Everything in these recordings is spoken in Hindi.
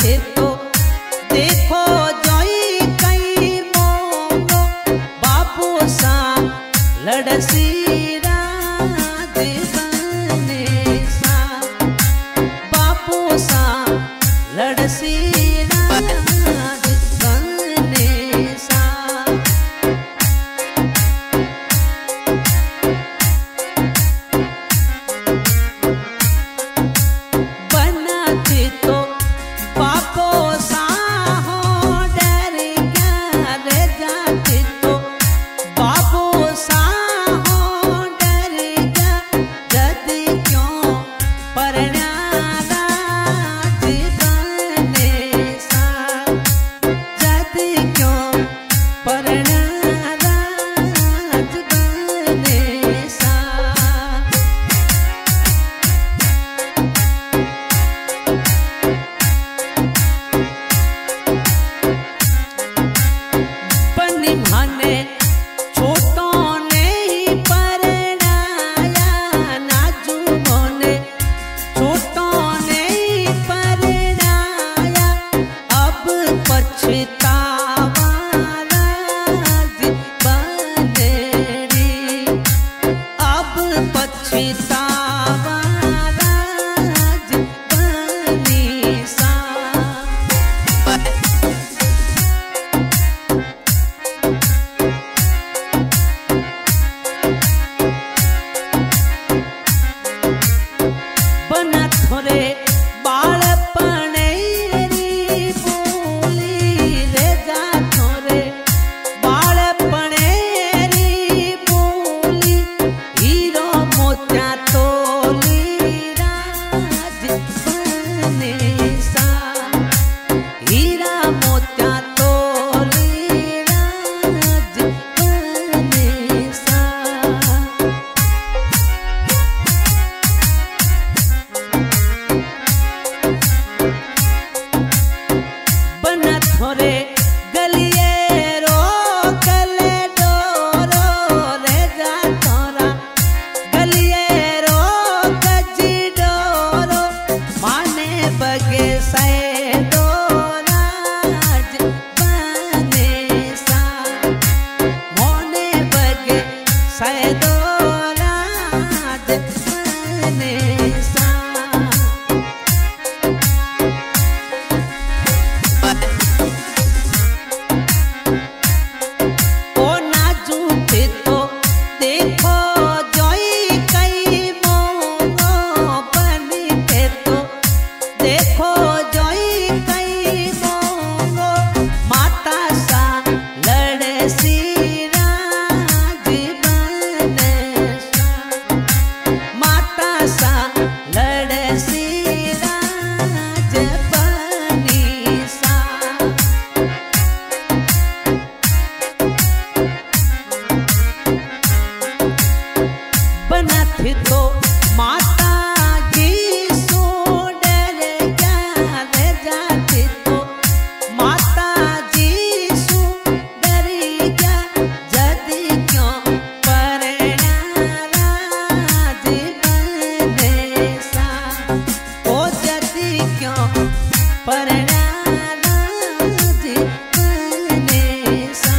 थे तो देखो जोई कई मोंगो बापू सा लड़सी राज बने सा बापू सा लड़सी राज बने सा बनाते तो बापू सा हो डर क्या रह जाते तो बापू सा हो डर क्या जद क्यों परण्या राज बने सा जद क्यों परण्या राज बने सा बनी माने छोटों ने ही परणाया नाजुमों ने छोटों ने ही परणाया अब पछतावा राज बने री अब पछतावा राज बनी सा बना थोरे बाळपणे री बोली रे जा थोरे बाळपणे री बोली हीरो मोत्या तोली राज बने सा हीरा मोत्या तोली राज बने सा बना थोरे गलिए रो गले डोरो रे जा थोरा गलिए रो गजी डोरो माने बगे से दो राज बने सा मोने बगे से दो राज बने सा ओ नाजू थे तो देखो जोई कई मोंगो बनी थे तो देखो जोई कई मोंगो माता सा लड़सी राज बने सा माता सा लड़सी राज बनी सा बना थे तो माता जी सो डर क्या रह जाते तो माता जी सो डर क्या जद क्यों परण्या राज बने सा ओ जद क्यों परण्या राज बने सा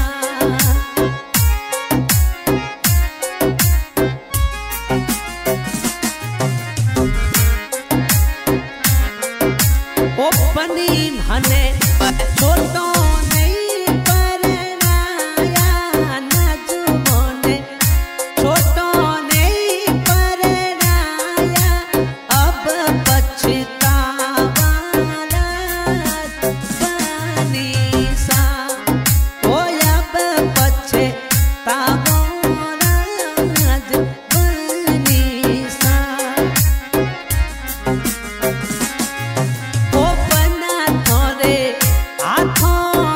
ओ बनी माने छोटों नहीं परणाया नाजुमों ने छोटों नहीं परणाया अब पछतावा राज बनी सा ओ अब पछतावा राज बनी सा ओ बना थोरे हाथों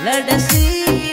लड़सी